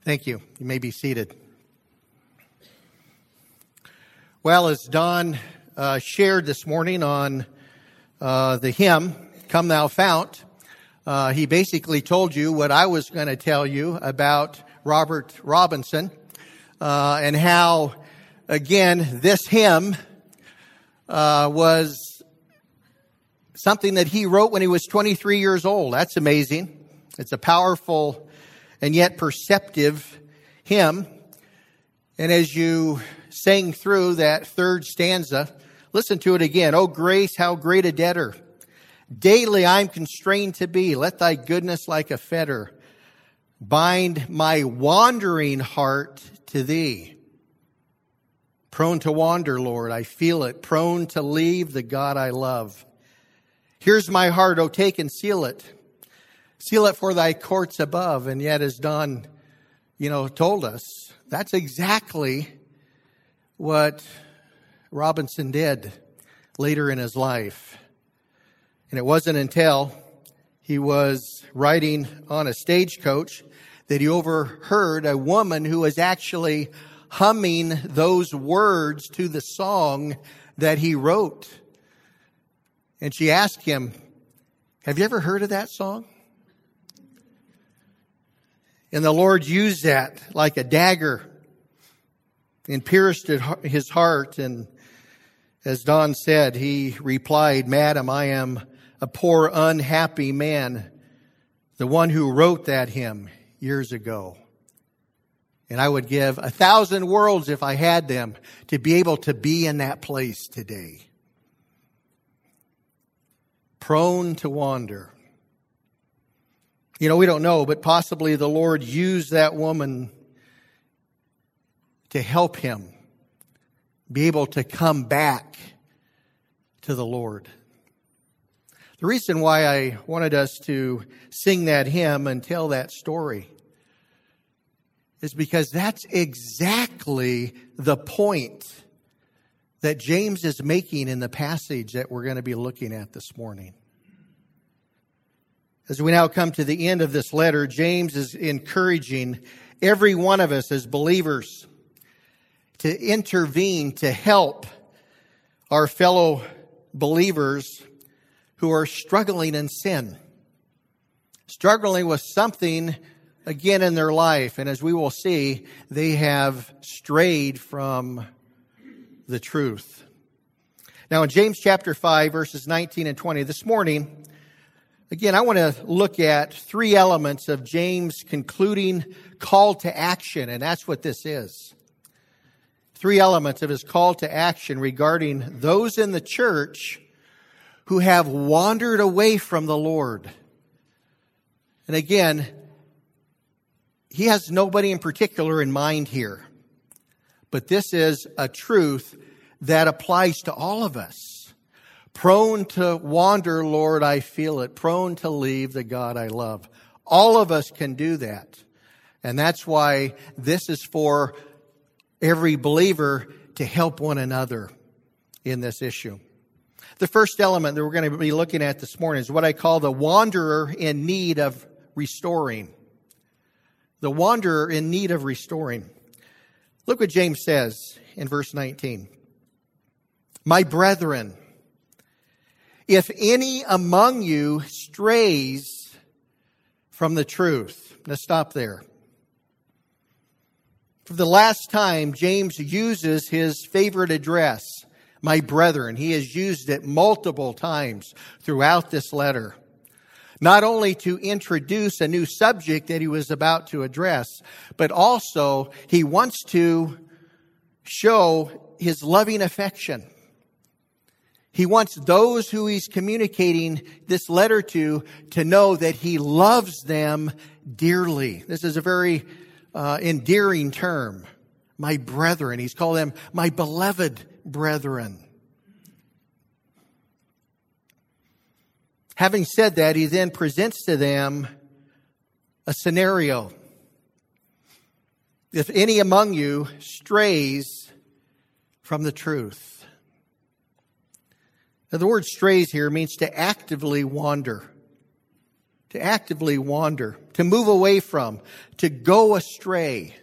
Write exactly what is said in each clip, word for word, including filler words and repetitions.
Thank you. You may be seated. Well, as Don uh, shared this morning on uh, the hymn, Come Thou Fount, uh, he basically told you what I was going to tell you about Robert Robinson uh, and how, again, this hymn uh, was something that he wrote when he was twenty-three years old. That's amazing. It's a powerful and yet perceptive hymn. And as you sang through that third stanza, listen to it again. Oh, grace, how great a debtor. Daily I'm constrained to be. Let thy goodness like a fetter bind my wandering heart to thee. Prone to wander, Lord, I feel it. Prone to leave the God I love. Here's my heart, oh, take and seal it. Seal it for thy courts above. And yet, as Don, you know, told us, that's exactly what Robinson did later in his life. And it wasn't until he was riding on a stagecoach that he overheard a woman who was actually humming those words to the song that he wrote. And she asked him, have you ever heard of that song? And the Lord used that like a dagger and pierced his heart. And as Don said, he replied, Madam, I am a poor, unhappy man, the one who wrote that hymn years ago. And I would give a thousand worlds if I had them to be able to be in that place today. Prone to wander. You know, we don't know, but possibly the Lord used that woman to help him be able to come back to the Lord. The reason why I wanted us to sing that hymn and tell that story is because that's exactly the point that James is making in the passage that we're going to be looking at this morning. As we now come to the end of this letter, James is encouraging every one of us as believers to intervene, to help our fellow believers who are struggling in sin, struggling with something again in their life. And as we will see, they have strayed from the truth. Now in James chapter five, verses nineteen and twenty, this morning, again, I want to look at three elements of James' concluding call to action, and that's what this is. Three elements of his call to action regarding those in the church who have wandered away from the Lord. And again, he has nobody in particular in mind here, but this is a truth that applies to all of us. Prone to wander, Lord, I feel it. Prone to leave the God I love. All of us can do that. And that's why this is for every believer to help one another in this issue. The first element that we're going to be looking at this morning is what I call the wanderer in need of restoring. The wanderer in need of restoring. Look what James says in verse nineteen. My brethren, if any among you strays from the truth. Now stop there. For the last time, James uses his favorite address, my brethren. He has used it multiple times throughout this letter. Not only to introduce a new subject that he was about to address, but also he wants to show his loving affection. He wants those who he's communicating this letter to to know that he loves them dearly. This is a very uh, endearing term. My brethren. He's called them my beloved brethren. Having said that, he then presents to them a scenario. If any among you strays from the truth. Now, the word strays here means to actively wander, to actively wander, to move away from, to go astray.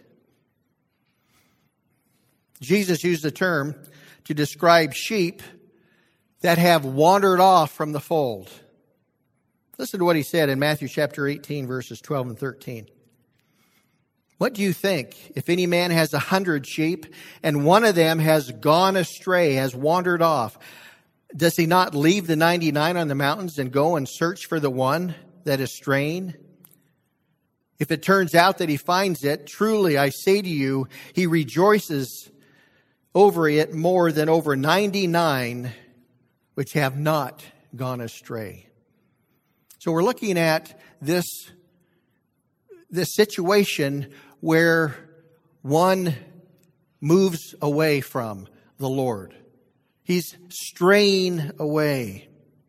Jesus used the term to describe sheep that have wandered off from the fold. Listen to what he said in Matthew chapter eighteen, verses twelve and thirteen. What do you think? If any man has a hundred sheep and one of them has gone astray, has wandered off, does he not leave the ninety-nine on the mountains and go and search for the one that is straying? If it turns out that he finds it, truly I say to you, he rejoices over it more than over ninety-nine which have not gone astray. So we're looking at this, this situation where one moves away from the Lord. He's straying away.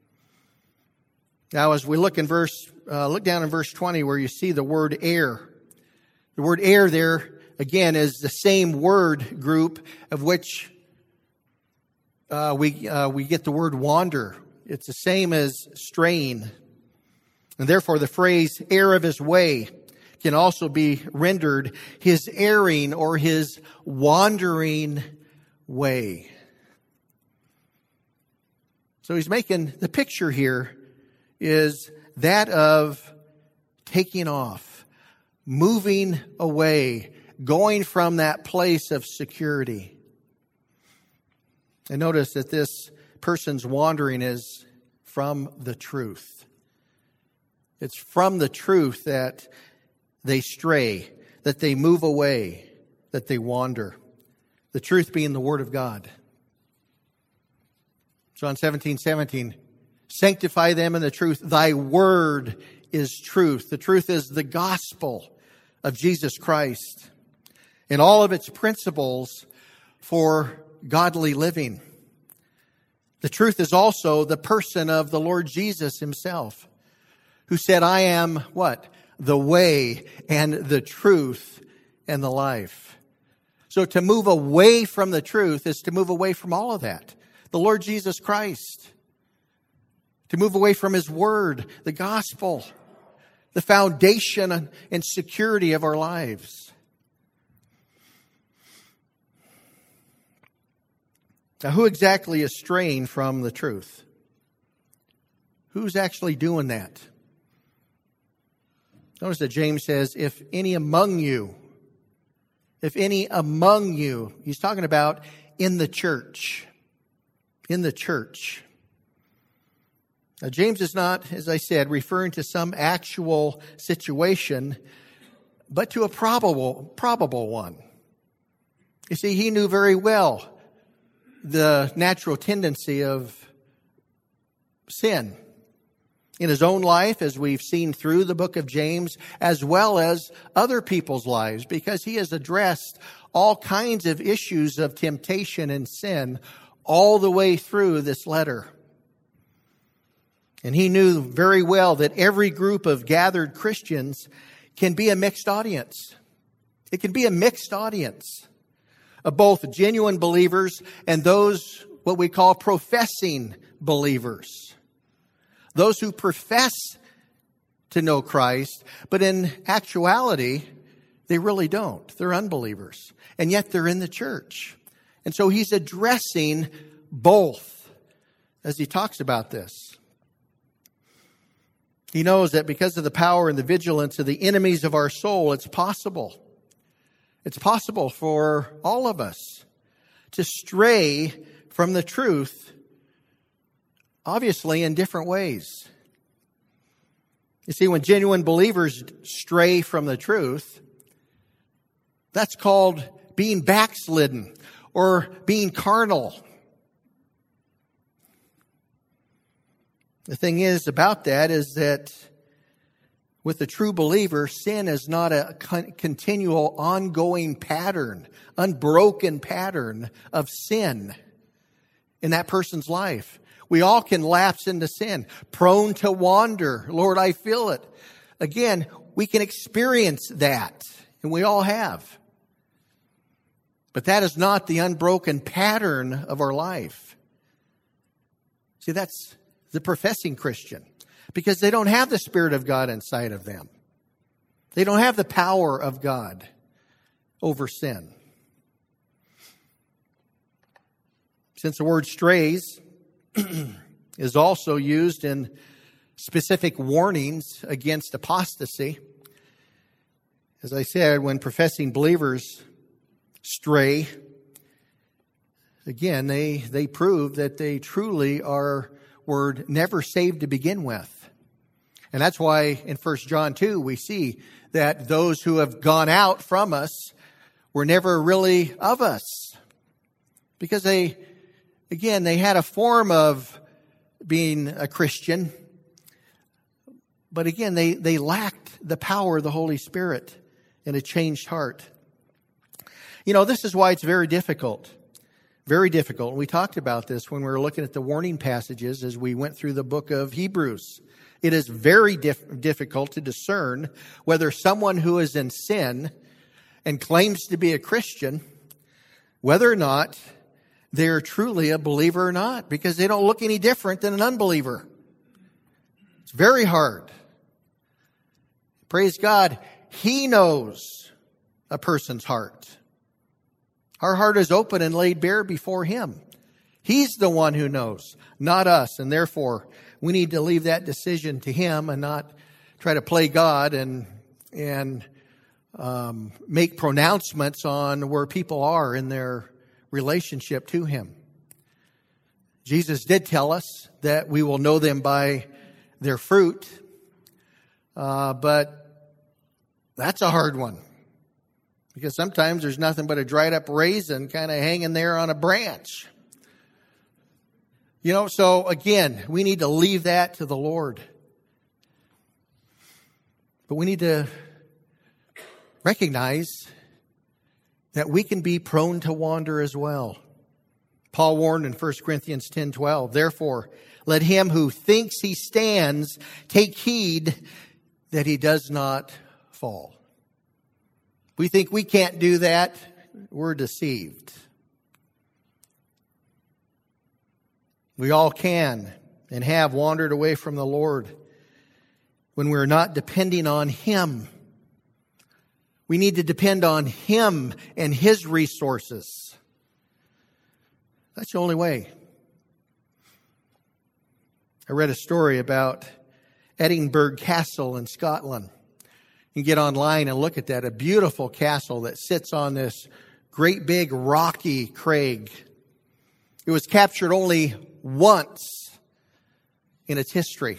Now, as we look in verse, uh, look down in verse twenty where you see the word err. The word err there, again, is the same word group of which uh, we uh, we get the word wander. It's the same as straying. And therefore, the phrase err of his way can also be rendered his erring or his wandering way. So he's making, the picture here is that of taking off, moving away, going from that place of security. And notice that this person's wandering is from the truth. It's from the truth that they stray, that they move away, that they wander. The truth being the Word of God. John seventeen seventeen, sanctify them in the truth. Thy word is truth. The truth is the gospel of Jesus Christ and all of its principles for godly living. The truth is also the person of the Lord Jesus himself, who said, I am what? The way and the truth and the life. So to move away from the truth is to move away from all of that. The Lord Jesus Christ. To move away from his word, the gospel, the foundation and security of our lives. Now, who exactly is straying from the truth? Who's actually doing that? Notice that James says, if any among you, if any among you, he's talking about in the church, in the church. Now, James is not, as I said, referring to some actual situation, but to a probable, probable one. You see, he knew very well the natural tendency of sin in his own life, as we've seen through the book of James, as well as other people's lives, because he has addressed all kinds of issues of temptation and sin all the way through this letter. And he knew very well that every group of gathered Christians can be a mixed audience. It can be a mixed audience of both genuine believers and those what we call professing believers. Those who profess to know Christ, but in actuality, they really don't. They're unbelievers. And yet they're in the church. And so he's addressing both as he talks about this. He knows that because of the power and the vigilance of the enemies of our soul, it's possible. It's possible for all of us to stray from the truth, obviously in different ways. You see, when genuine believers stray from the truth, that's called being backslidden or being carnal. The thing is about that is that with the true believer, sin is not a con- continual, ongoing pattern, unbroken pattern of sin in that person's life. We all can lapse into sin, prone to wander. Lord, I feel it. Again, we can experience that, and we all have. But that is not the unbroken pattern of our life. See, that's the professing Christian. because they don't have the Spirit of God inside of them. They don't have the power of God over sin. Since the word strays is also used in specific warnings against apostasy, as I said, when professing believers stray, again, they, they prove that they truly are, were never saved to begin with. And that's why in First John two, we see that those who have gone out from us were never really of us. Because they, again, they had a form of being a Christian, but again, they, they lacked the power of the Holy Spirit and a changed heart. You know, this is why it's very difficult. Very difficult. And we talked about this when we were looking at the warning passages as we went through the book of Hebrews. It is very dif- difficult to discern whether someone who is in sin and claims to be a Christian, whether or not they're truly a believer or not, because they don't look any different than an unbeliever. It's very hard. Praise God, He knows a person's heart. Our heart is open and laid bare before Him. He's the one who knows, not us. And therefore, we need to leave that decision to Him and not try to play God and and um, make pronouncements on where people are in their relationship to Him. Jesus did tell us that we will know them by their fruit, uh, but that's a hard one. Because sometimes there's nothing but a dried up raisin kind of hanging there on a branch. You know, so again, we need to leave that to the Lord. But we need to recognize that we can be prone to wander as well. Paul warned in First Corinthians ten twelve, therefore, let him who thinks he stands take heed that he does not fall. We think we can't do that, we're deceived. We all can and have wandered away from the Lord when we're not depending on Him. We need to depend on Him and His resources. That's the only way. I read a story about Edinburgh Castle in Scotland. You can get online and look at that. A beautiful castle that sits on this great big rocky crag. It was captured only once in its history.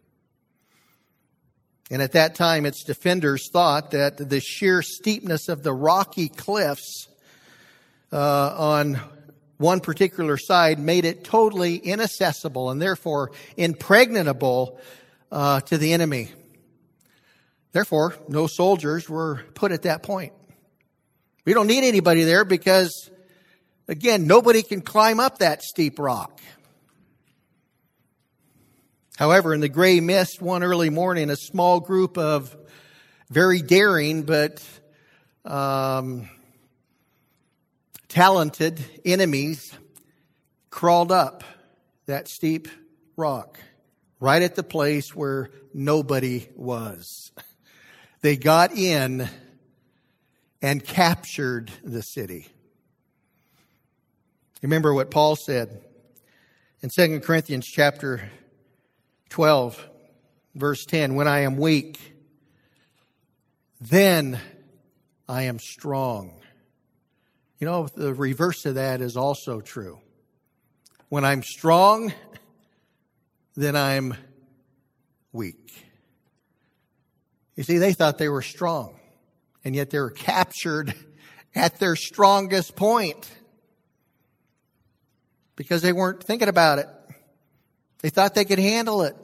And at that time, its defenders thought that the sheer steepness of the rocky cliffs uh, on one particular side made it totally inaccessible and therefore impregnable uh, to the enemy. Therefore, no soldiers were put at that point. We don't need anybody there because, again, nobody can climb up that steep rock. However, in the gray mist one early morning, a small group of very daring but um, talented enemies crawled up that steep rock right at the place where nobody was. They got in and captured the city. Remember what Paul said in Second Corinthians chapter twelve, verse ten, when I am weak, then I am strong. You know, the reverse of that is also true. When I'm strong, then I'm weak. You see, they thought they were strong, and yet they were captured at their strongest point because they weren't thinking about it. They thought they could handle it.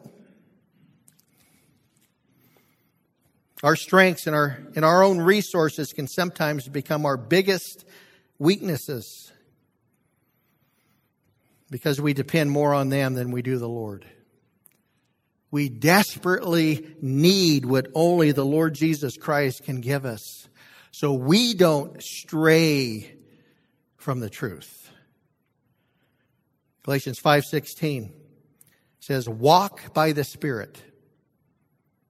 Our strengths and our, and our own resources can sometimes become our biggest weaknesses because we depend more on them than we do the Lord. We desperately need what only the Lord Jesus Christ can give us, so we don't stray from the truth. Galatians five sixteen says, walk by the Spirit,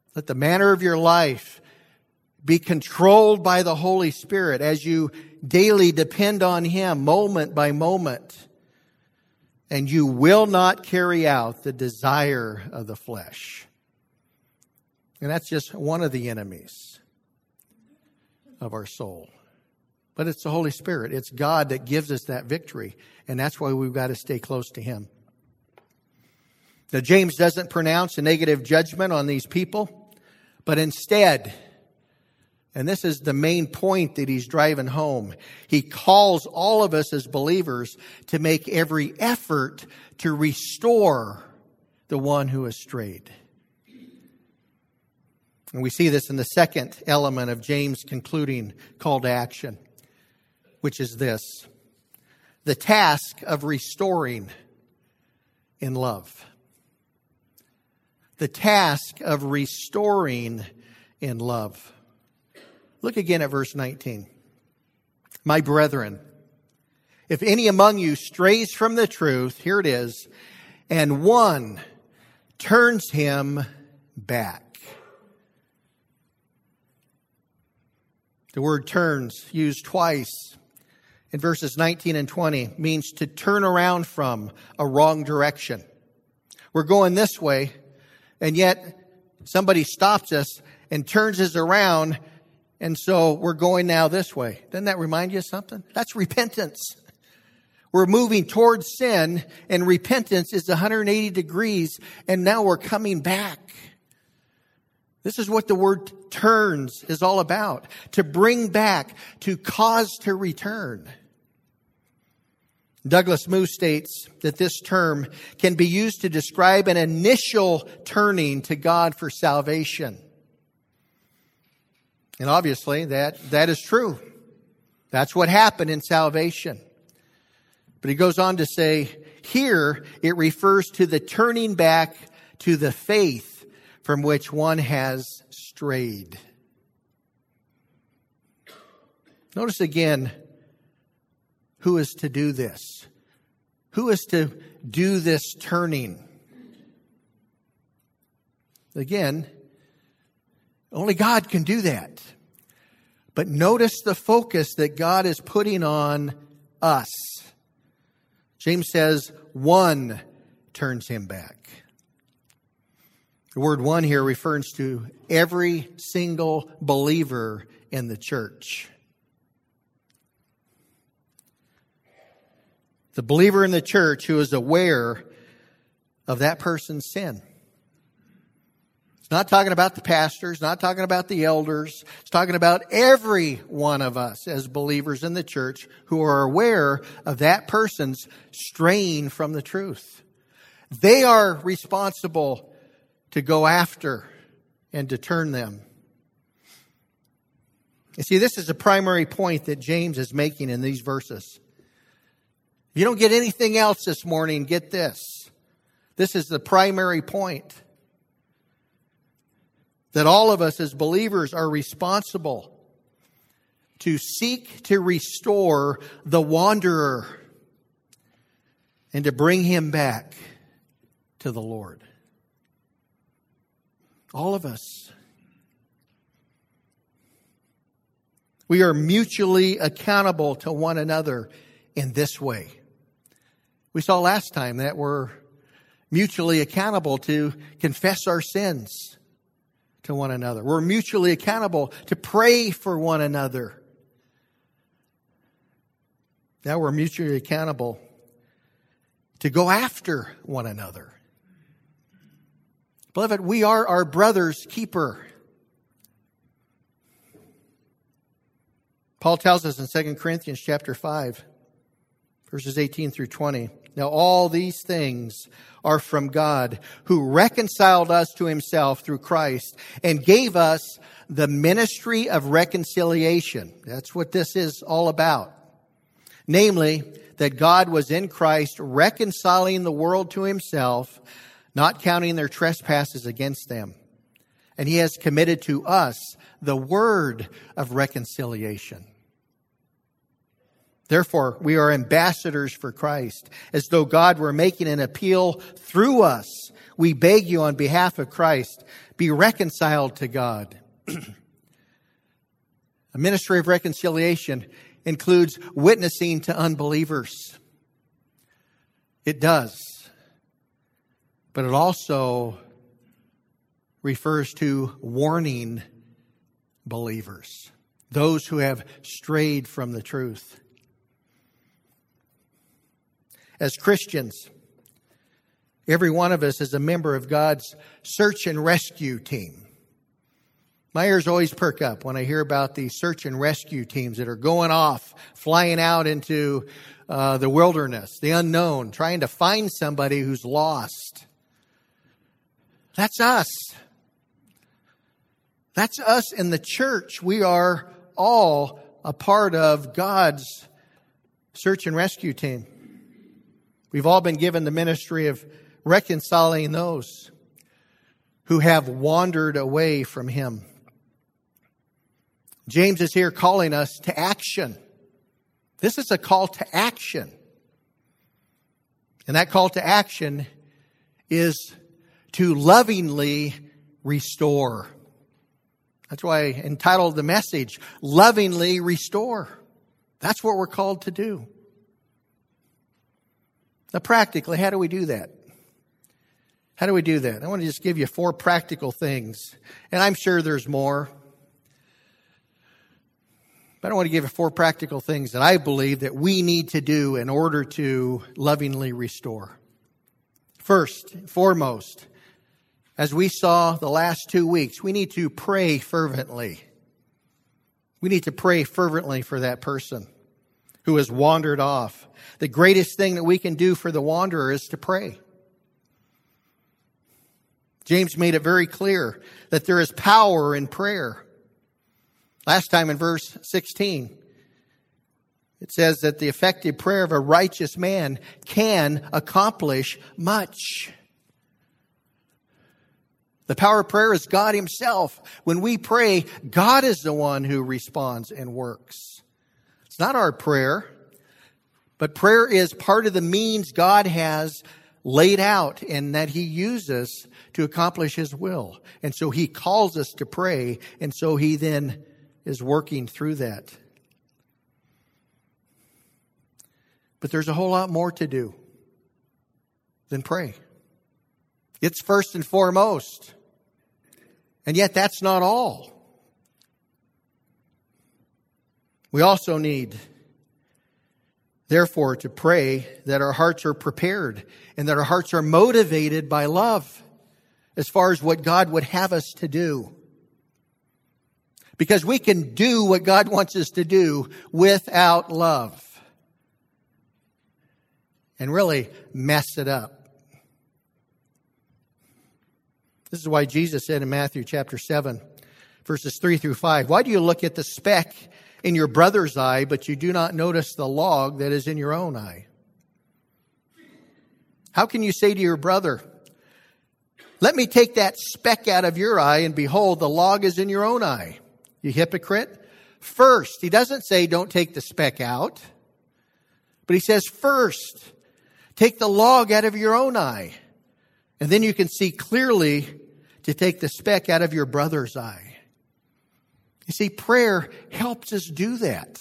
Let the manner of your life be controlled by the Holy Spirit as you daily depend on Him moment by moment. And you will not carry out the desire of the flesh. And that's just one of the enemies of our soul. But it's the Holy Spirit. It's God that gives us that victory. And that's why we've got to stay close to Him. Now, James doesn't pronounce a negative judgment on these people, but instead, and this is the main point that he's driving home, he calls all of us as believers to make every effort to restore the one who has strayed. And we see this in the second element of James' concluding call to action, which is this: the task of restoring in love. The task of restoring in love. Look again at verse nineteen. My brethren, if any among you strays from the truth, here it is, and one turns him back. The word turns, used twice in verses nineteen and twenty, means to turn around from a wrong direction. We're going this way, and yet somebody stops us and turns us around, and so we're going now this way. Doesn't that remind you of something? That's repentance. We're moving towards sin, and repentance is one hundred eighty degrees, and now we're coming back. This is what the word turns is all about. To bring back, to cause to return. Douglas Moo states that this term can be used to describe an initial turning to God for salvation. And obviously that, that is true. That's what happened in salvation. But he goes on to say, here it refers to the turning back to the faith from which one has strayed. Notice again, who is to do this? Who is to do this turning? Again, only God can do that. But notice the focus that God is putting on us. James says, one turns him back. The word one here refers to every single believer in the church. The believer in the church who is aware of that person's sin. It's not talking about the pastors, not talking about the elders. It's talking about every one of us as believers in the church who are aware of that person's straying from the truth. They are responsible to go after and to turn them. You see, this is a primary point that James is making in these verses. If you don't get anything else this morning, get this. This is the primary point. That all of us as believers are responsible to seek to restore the wanderer and to bring him back to the Lord. All of us. We are mutually accountable to one another in this way. We saw last time that we're mutually accountable to confess our sins to one another. We're mutually accountable to pray for one another. Now we're mutually accountable to go after one another. Beloved, we are our brother's keeper. Paul tells us in Second Corinthians chapter five, verses eighteen through twenty. Now all these things are from God, who reconciled us to himself through Christ and gave us the ministry of reconciliation. That's what this is all about. Namely, that God was in Christ reconciling the world to himself, not counting their trespasses against them. And he has committed to us the word of reconciliation. Therefore, we are ambassadors for Christ, as though God were making an appeal through us. We beg you on behalf of Christ, be reconciled to God. A ministry of reconciliation includes witnessing to unbelievers. It does. But it also refers to warning believers, those who have strayed from the truth. As Christians, every one of us is a member of God's search and rescue team. My ears always perk up when I hear about these search and rescue teams that are going off, flying out into uh, the wilderness, the unknown, trying to find somebody who's lost. That's us. That's us in the church. We are all a part of God's search and rescue team. We've all been given the ministry of reconciling those who have wandered away from Him. James is here calling us to action. This is a call to action. And that call to action is to lovingly restore. That's why I entitled the message, Lovingly Restore. That's what we're called to do. Now, practically, how do we do that? How do we do that? I want to just give you four practical things. And I'm sure there's more. But I want to give you four practical things that I believe that we need to do in order to lovingly restore. First and foremost, as we saw the last two weeks, we need to pray fervently. We need to pray fervently for that person who has wandered off. The greatest thing that we can do for the wanderer is to pray. James made it very clear that there is power in prayer. Last time in verse sixteen, it says that the effective prayer of a righteous man can accomplish much. The power of prayer is God Himself. When we pray, God is the one who responds and works. It's not our prayer, but prayer is part of the means God has laid out and that He uses to accomplish His will. And so He calls us to pray, and so He then is working through that. But there's a whole lot more to do than pray. It's first and foremost. And yet that's not all. We also need, therefore, to pray that our hearts are prepared and that our hearts are motivated by love as far as what God would have us to do. Because we can do what God wants us to do without love and really mess it up. This is why Jesus said in Matthew chapter seven, verses three through five, why do you look at the speck in your brother's eye, but you do not notice the log that is in your own eye? How can you say to your brother, let me take that speck out of your eye, and behold, the log is in your own eye? You hypocrite. First, he doesn't say don't take the speck out, but he says first, take the log out of your own eye. And then you can see clearly to take the speck out of your brother's eye. You see, prayer helps us do that.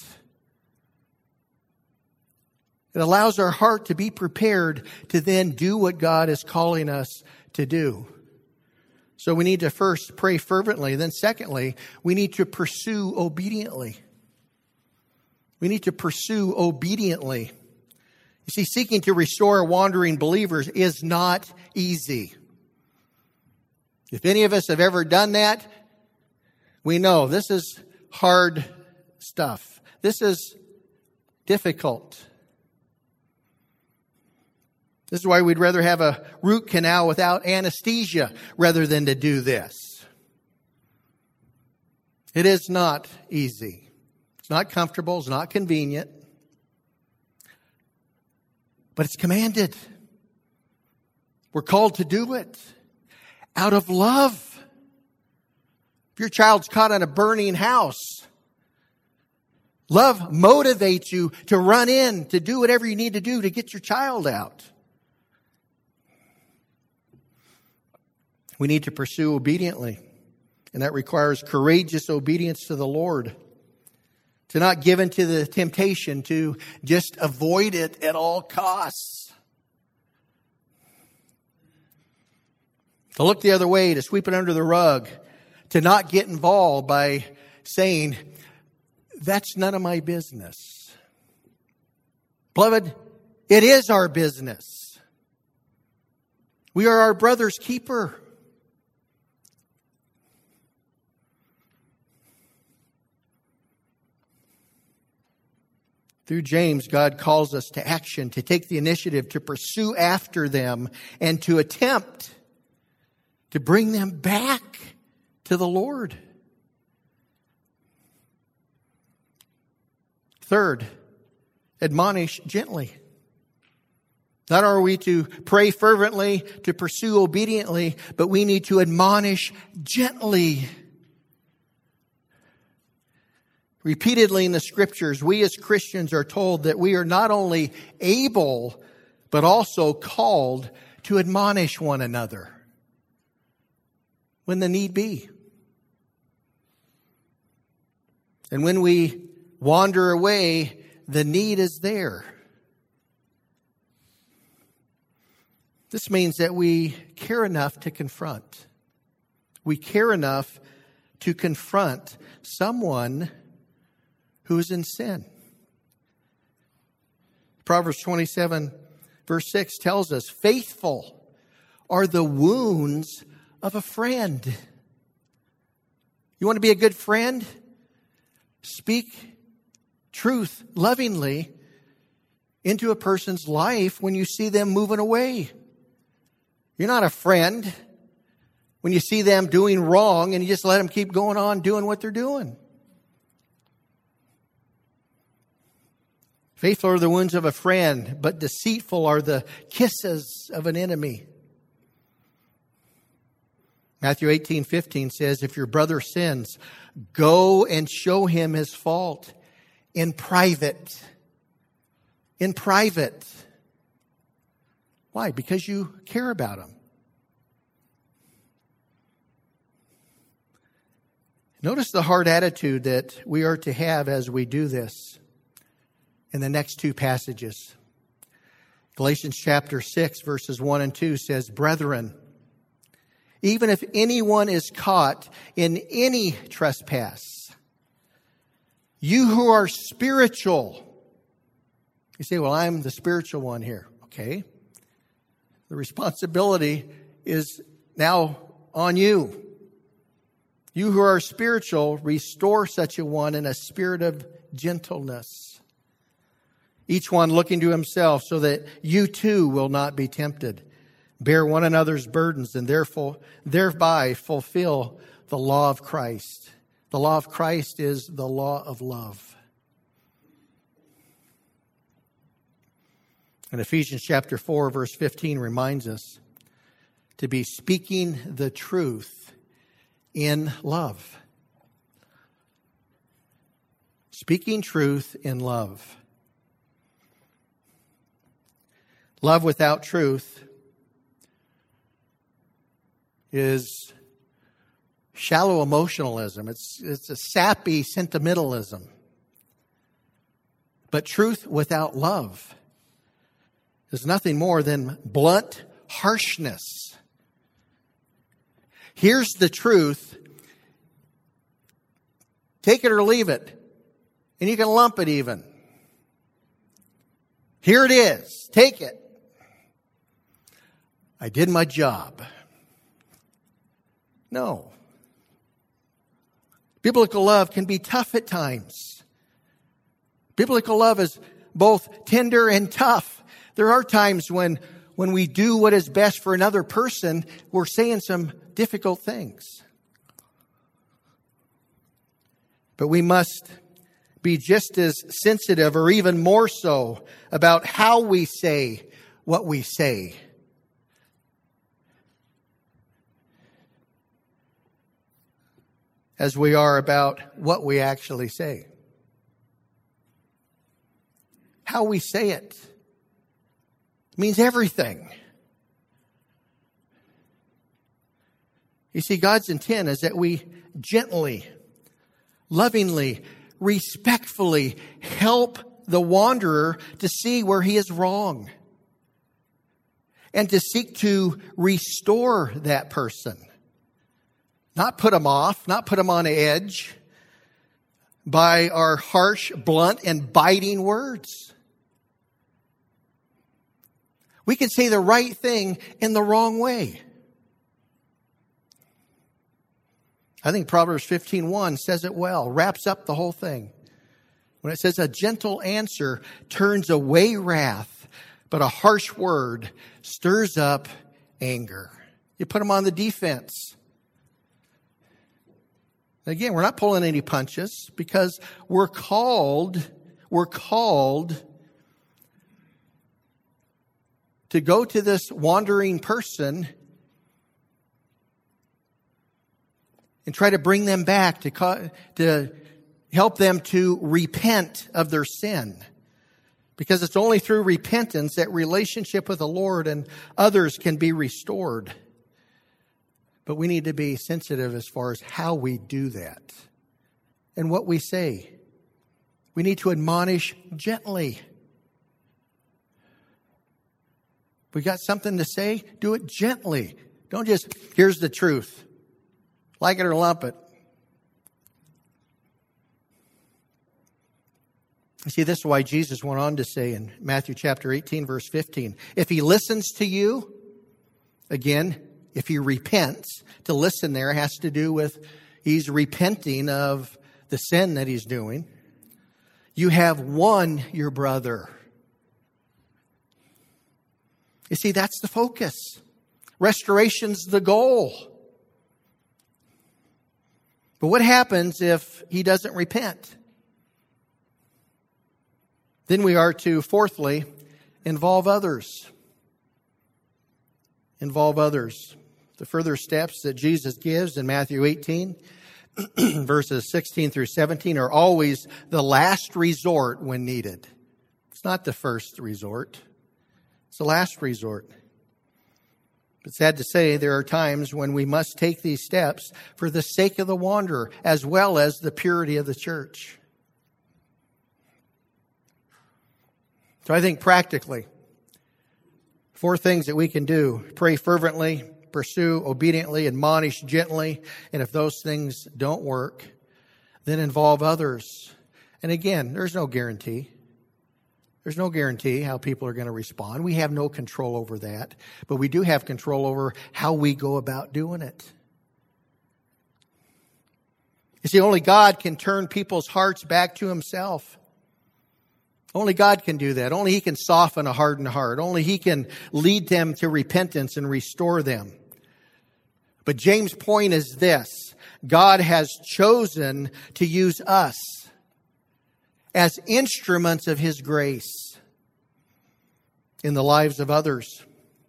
It allows our heart to be prepared to then do what God is calling us to do. So we need to first pray fervently. Then secondly, we need to pursue obediently. We need to pursue obediently. You see, seeking to restore wandering believers is not easy. If any of us have ever done that, we know this is hard stuff. This is difficult. This is why we'd rather have a root canal without anesthesia rather than to do this. It is not easy. It's not comfortable. It's not convenient. But it's commanded. We're called to do it out of love. If your child's caught in a burning house, Love motivates you to run in, to do whatever you need to do to get your child out. We need to pursue obediently, and that requires courageous obedience to the Lord. To not give in to the temptation to just avoid it at all costs. To look the other way, to sweep it under the rug. To not get involved by saying, that's none of my business. Beloved, it is our business. We are our brother's keeper. Through James, God calls us to action, to take the initiative, to pursue after them, and to attempt to bring them back to the Lord. Third, admonish gently. Not are we to pray fervently, to pursue obediently, but we need to admonish gently. Repeatedly in the Scriptures, we as Christians are told that we are not only able, but also called to admonish one another when the need be. And when we wander away, the need is there. This means that we care enough to confront. We care enough to confront someone who is in sin. Proverbs twenty-seven, verse six tells us, faithful are the wounds of a friend. You want to be a good friend? Speak truth lovingly into a person's life when you see them moving away. You're not a friend when you see them doing wrong and you just let them keep going on doing what they're doing. Faithful are the wounds of a friend, but deceitful are the kisses of an enemy. Matthew eighteen fifteen says, if your brother sins, go and show him his fault in private. In private. Why? Because you care about him. Notice the hard attitude that we are to have as we do this. In the next two passages. Galatians chapter six, verses one and two says, brethren, even if anyone is caught in any trespass, you who are spiritual. You say, well, I'm the spiritual one here. Okay. The responsibility is now on you. You who are spiritual, restore such a one in a spirit of gentleness. Each one looking to himself, so that you too will not be tempted. Bear one another's burdens and therefore thereby fulfill the law of Christ. The law of Christ is the law of love. And Ephesians chapter four, verse fifteen reminds us to be speaking the truth in love. Speaking truth in love. Love without truth is shallow emotionalism. It's, it's a sappy sentimentalism. But truth without love is nothing more than blunt harshness. Here's the truth. Take it or leave it. And you can lump it even. Here it is. Take it. I did my job. No. Biblical love can be tough at times. Biblical love is both tender and tough. There are times when, when we do what is best for another person, we're saying some difficult things. But we must be just as sensitive, or even more so, about how we say what we say. As we are about what we actually say. how we say it. It means everything. You see, God's intent is that we gently, lovingly, respectfully help the wanderer to see where he is wrong and to seek to restore that person. Not put them off, not put them on edge by our harsh, blunt, and biting words. We can say the right thing in the wrong way. I think Proverbs fifteen one says it well, wraps up the whole thing. When it says a gentle answer turns away wrath, but a harsh word stirs up anger. You put them on the defense. Again, we're not pulling any punches because we're called, we're called to go to this wandering person and try to bring them back, to, to help them to repent of their sin. Because it's only through repentance that relationship with the Lord and others can be restored. But we need to be sensitive as far as how we do that and what we say. We need to admonish gently. If we got something to say, do it gently. Don't just, here's the truth. Like it or lump it. You see, this is why Jesus went on to say in Matthew chapter eighteen, verse fifteen, if he listens to you, again, if he repents, to listen there has to do with he's repenting of the sin that he's doing. You have won your brother. You see, that's the focus. Restoration's the goal. But what happens if he doesn't repent? Then we are to, fourthly, involve others. Involve others. The further steps that Jesus gives in Matthew eighteen, verses sixteen through seventeen, are always the last resort when needed. It's not the first resort. It's the last resort. But sad to say, there are times when we must take these steps for the sake of the wanderer, as well as the purity of the church. So I think practically, four things that we can do. Pray fervently, pursue obediently, admonish gently. And if those things don't work, then involve others. And again, there's no guarantee. There's no guarantee how people are going to respond. We have no control over that. But we do have control over how we go about doing it. You see, only God can turn people's hearts back to himself. Only God can do that. Only he can soften a hardened heart. Only he can lead them to repentance and restore them. But James' point is this. God has chosen to use us as instruments of his grace in the lives of others.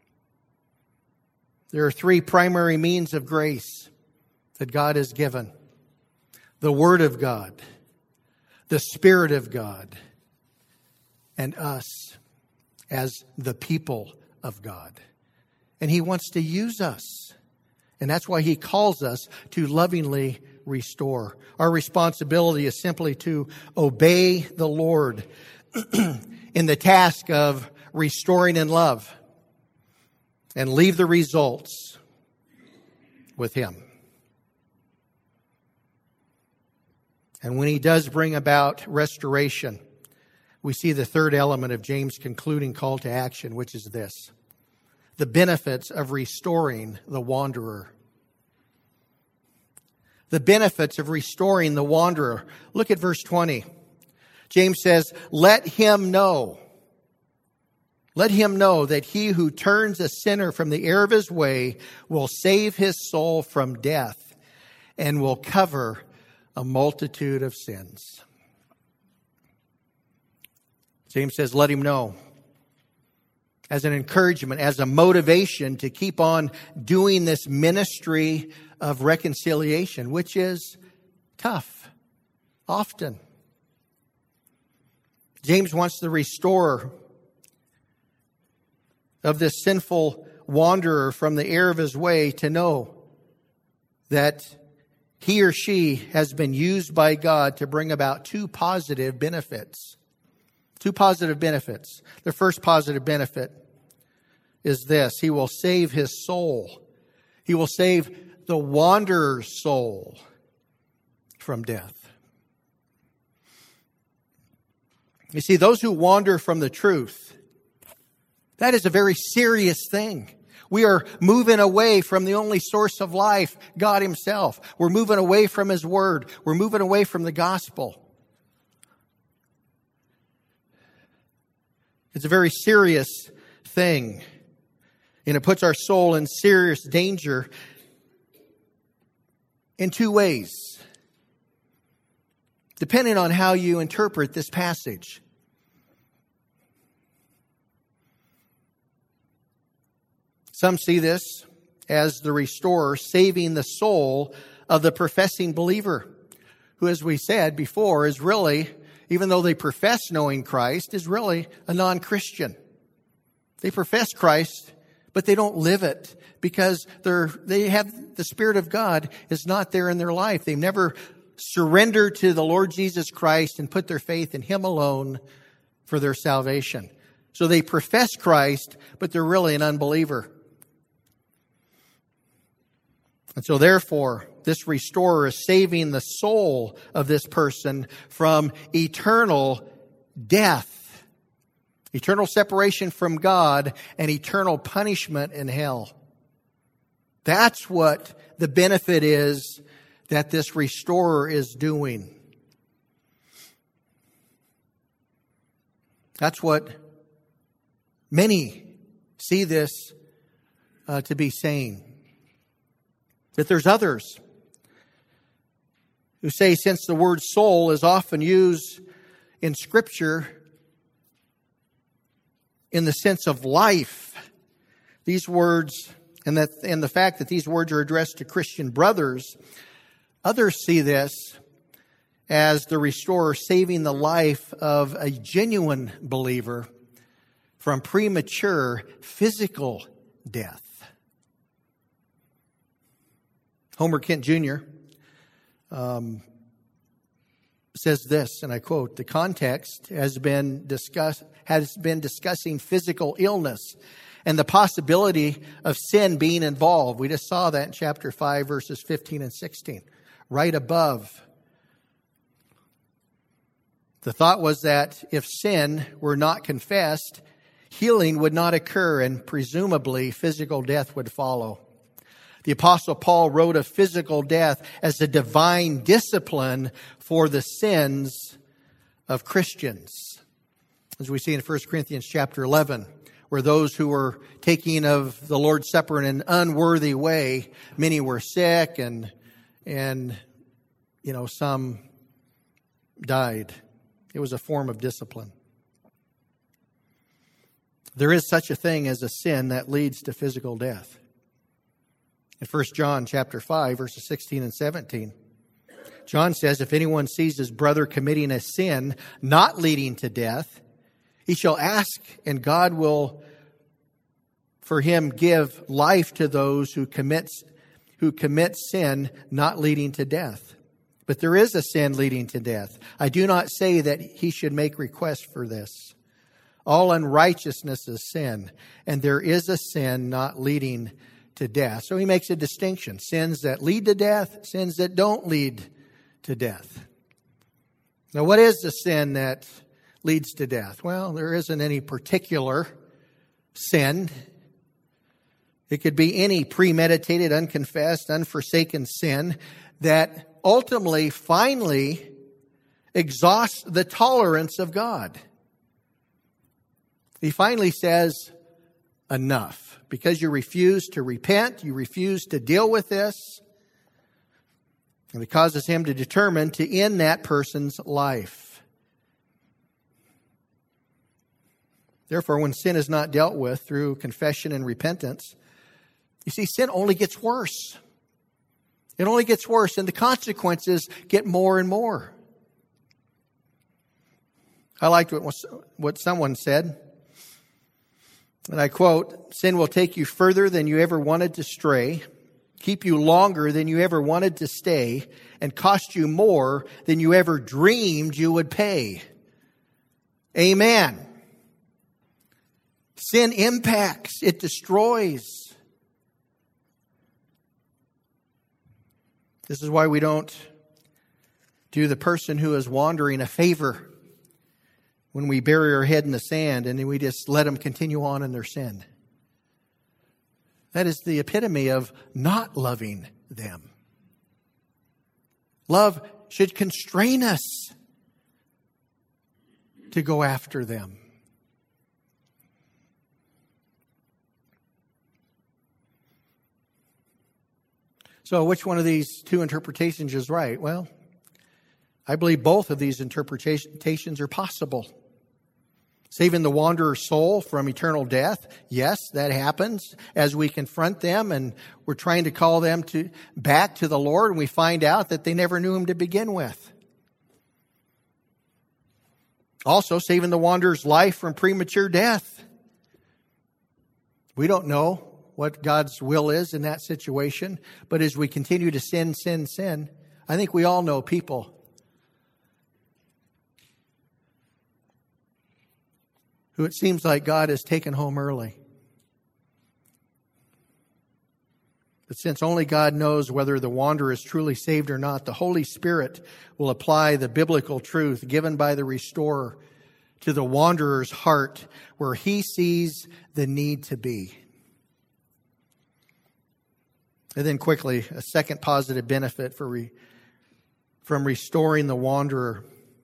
There are three primary means of grace that God has given. The Word of God, the Spirit of God, and us as the people of God. And he wants to use us. And that's why he calls us to lovingly restore. Our responsibility is simply to obey the Lord in the task of restoring in love and leave the results with him. And when he does bring about restoration, we see the third element of James' concluding call to action, which is this: the benefits of restoring the wanderer. The benefits of restoring the wanderer. Look at verse twenty. James says, let him know. Let him know that he who turns a sinner from the error of his way will save his soul from death and will cover a multitude of sins. James says, let him know. As an encouragement, as a motivation to keep on doing this ministry of reconciliation, which is tough, often. James wants the restorer of this sinful wanderer from the error of his way to know that he or she has been used by God to bring about two positive benefits. Two positive benefits. The first positive benefit is this: he will save his soul. He will save the wanderer's soul from death. You see, those who wander from the truth, that is a very serious thing. We are moving away from the only source of life, God Himself. We're moving away from His Word. We're moving away from the gospel. It's a very serious thing. And it puts our soul in serious danger in two ways, depending on how you interpret this passage. Some see this as the restorer saving the soul of the professing believer, who, as we said before, is really, even though they profess knowing Christ, is really a non-Christian. They profess Christ, but they don't live it because they're, they have the Spirit of God is not there in their life. They've never surrendered to the Lord Jesus Christ and put their faith in Him alone for their salvation. So they profess Christ, but they're really an unbeliever. And so therefore, this restorer is saving the soul of this person from eternal death, eternal separation from God, and eternal punishment in hell. That's what the benefit is that this restorer is doing. That's what many see this uh, to be saying. That there's others who say, since the word soul is often used in Scripture in the sense of life, these words, and that and the fact that these words are addressed to Christian brothers, others see this as the restorer saving the life of a genuine believer from premature physical death. Homer Kent Junior Um, says this, and I quote, "The context has been discuss, has been discussing physical illness and the possibility of sin being involved." We just saw that in chapter five, verses fifteen and sixteen, right above. The thought was that if sin were not confessed, healing would not occur and presumably physical death would follow. The Apostle Paul wrote of physical death as a divine discipline for the sins of Christians. As we see in First Corinthians chapter eleven, where those who were taking of the Lord's Supper in an unworthy way, many were sick and, and you know, some died. It was a form of discipline. There is such a thing as a sin that leads to physical death. In First John chapter five, verses sixteen and seventeen, John says, "If anyone sees his brother committing a sin not leading to death, he shall ask, and God will for him give life to those who commits who commit sin not leading to death. But there is a sin leading to death. I do not say that he should make request for this. All unrighteousness is sin, and there is a sin not leading to death." So he makes a distinction. Sins that lead to death, sins that don't lead to death. Now, what is the sin that leads to death? Well, there isn't any particular sin. It could be any premeditated, unconfessed, unforsaken sin that ultimately, finally, exhausts the tolerance of God. He finally says, enough. Because you refuse to repent, you refuse to deal with this, and it causes Him to determine to end that person's life. Therefore, when sin is not dealt with through confession and repentance, you see, sin only gets worse. It only gets worse, and the consequences get more and more. I liked what, what someone said. And I quote, "Sin will take you further than you ever wanted to stray, keep you longer than you ever wanted to stay, and cost you more than you ever dreamed you would pay." Amen. Sin impacts, it destroys. This is why we don't do the person who is wandering a favor when we bury our head in the sand and then we just let them continue on in their sin. That is the epitome of not loving them. Love should constrain us to go after them. So which one of these two interpretations is right? Well, I believe both of these interpretations are possible. Saving the wanderer's soul from eternal death, yes, that happens as we confront them and we're trying to call them to back to the Lord, and we find out that they never knew Him to begin with. Also, saving the wanderer's life from premature death. We don't know what God's will is in that situation, but as we continue to sin, sin, sin, I think we all know people who it seems like God has taken home early. But since only God knows whether the wanderer is truly saved or not, the Holy Spirit will apply the biblical truth given by the restorer to the wanderer's heart where he sees the need to be. And then quickly, a second positive benefit for re, from restoring the wanderer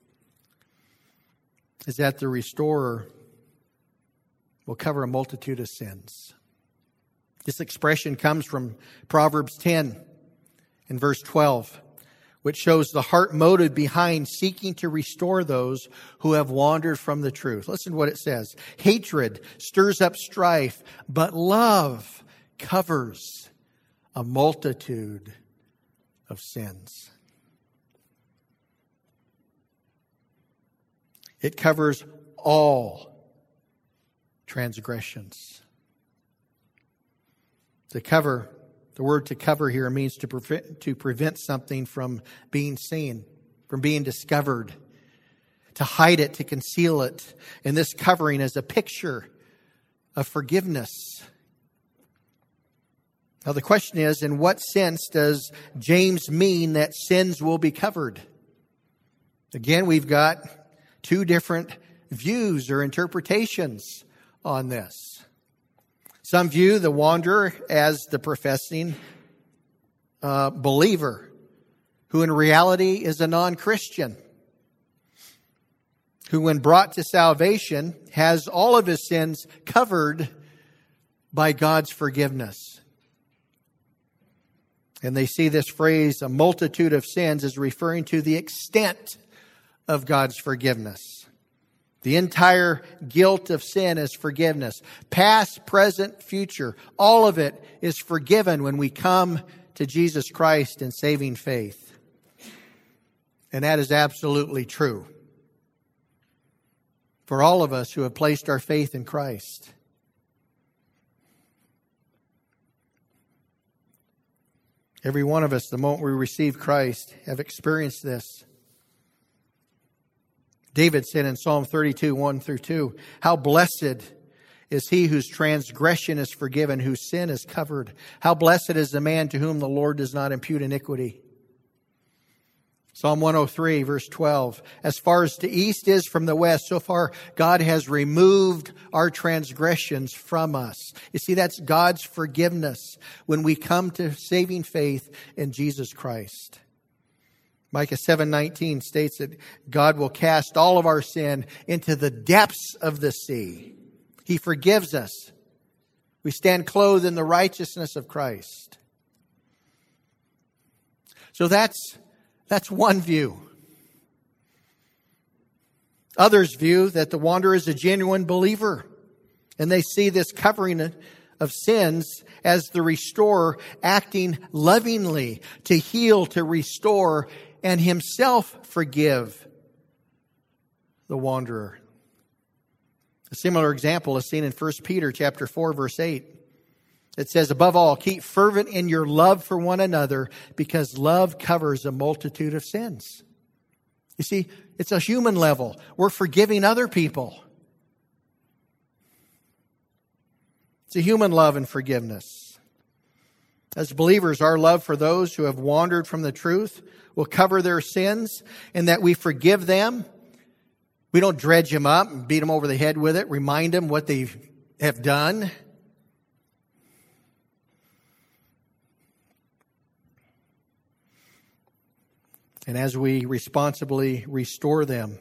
is that the restorer will cover a multitude of sins. This expression comes from Proverbs ten and verse twelve, which shows the heart motive behind seeking to restore those who have wandered from the truth. Listen to what it says. Hatred stirs up strife, but love covers a multitude of sins. It covers all transgressions. To cover, the word to cover here means to prevent, to prevent something from being seen, from being discovered, to hide it, to conceal it. And this covering is a picture of forgiveness. Now the question is, in what sense does James mean that sins will be covered? Again, we've got two different views or interpretations on this. Some view the wanderer as the professing uh, believer, who in reality is a non-Christian, who when brought to salvation has all of his sins covered by God's forgiveness. And they see this phrase, a multitude of sins, as referring to the extent of God's forgiveness. The entire guilt of sin is forgiveness. Past, present, future. All of it is forgiven when we come to Jesus Christ in saving faith. And that is absolutely true for all of us who have placed our faith in Christ. Every one of us, the moment we receive Christ, have experienced this. David said in Psalm thirty-two, one through two, how blessed is he whose transgression is forgiven, whose sin is covered. How blessed is the man to whom the Lord does not impute iniquity. Psalm one oh three, verse twelve, as far as the east is from the west, so far God has removed our transgressions from us. You see, that's God's forgiveness when we come to saving faith in Jesus Christ. Micah seven nineteen states that God will cast all of our sin into the depths of the sea. He forgives us. We stand clothed in the righteousness of Christ. So that's That's one view. Others view that the wanderer is a genuine believer, and they see this covering of sins as the restorer acting lovingly to heal, to restore, and himself forgive the wanderer. A similar example is seen in First Peter chapter four, verse eight. It says, above all, keep fervent in your love for one another, because love covers a multitude of sins. You see, it's a human level. We're forgiving other people. It's a human love and forgiveness. As believers, our love for those who have wandered from the truth will cover their sins, and that we forgive them. We don't dredge them up and beat them over the head with it, remind them what they have done. And as we responsibly restore them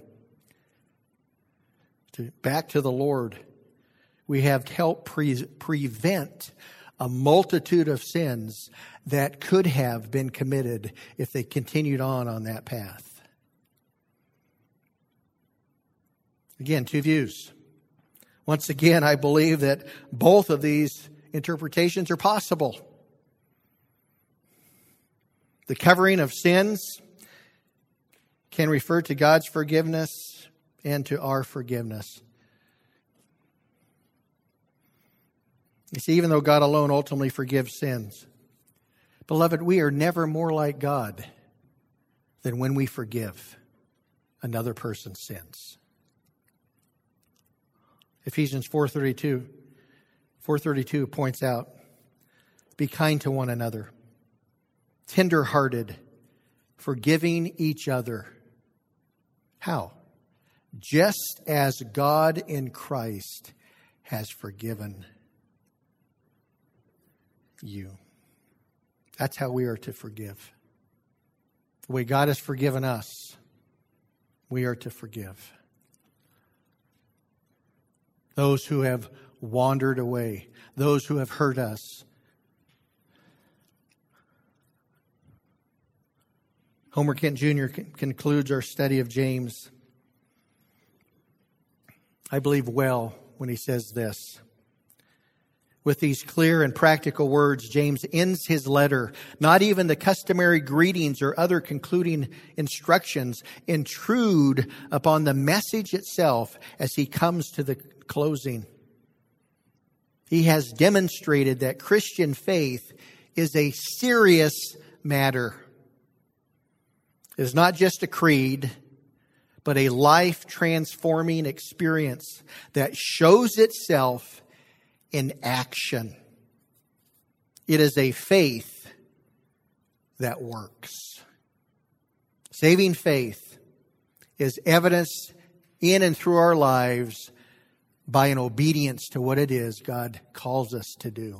to, back to the Lord, we have helped pre- prevent a multitude of sins that could have been committed if they continued on on that path. Again, two views. Once again, I believe that both of these interpretations are possible. The covering of sins can refer to God's forgiveness and to our forgiveness. You see, even though God alone ultimately forgives sins, beloved, we are never more like God than when we forgive another person's sins. Ephesians four thirty-two, four thirty-two points out, be kind to one another, tender-hearted, forgiving each other. How? Just as God in Christ has forgiven you. That's how we are to forgive. The way God has forgiven us, we are to forgive. Those who have wandered away, those who have hurt us. Homer Kent Junior concludes our study of James, I believe, well when he says this. With these clear and practical words, James ends his letter. Not even the customary greetings or other concluding instructions intrude upon the message itself as he comes to the closing. He has demonstrated that Christian faith is a serious matter. It is not just a creed, but a life-transforming experience that shows itself in action. It is a faith that works. Saving faith is evidenced in and through our lives by an obedience to what it is God calls us to do.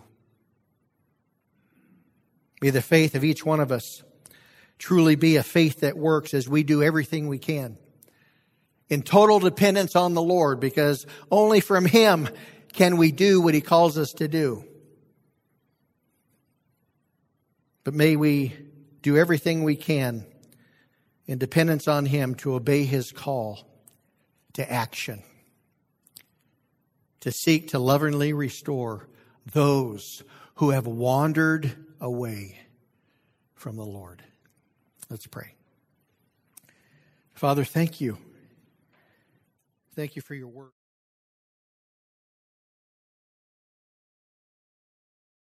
May the faith of each one of us truly be a faith that works as we do everything we can in total dependence on the Lord, because only from Him can we do what He calls us to do. But may we do everything we can in dependence on Him to obey His call to action, to seek to lovingly restore those who have wandered away from the Lord. Let's pray. Father, thank you. Thank you for your word.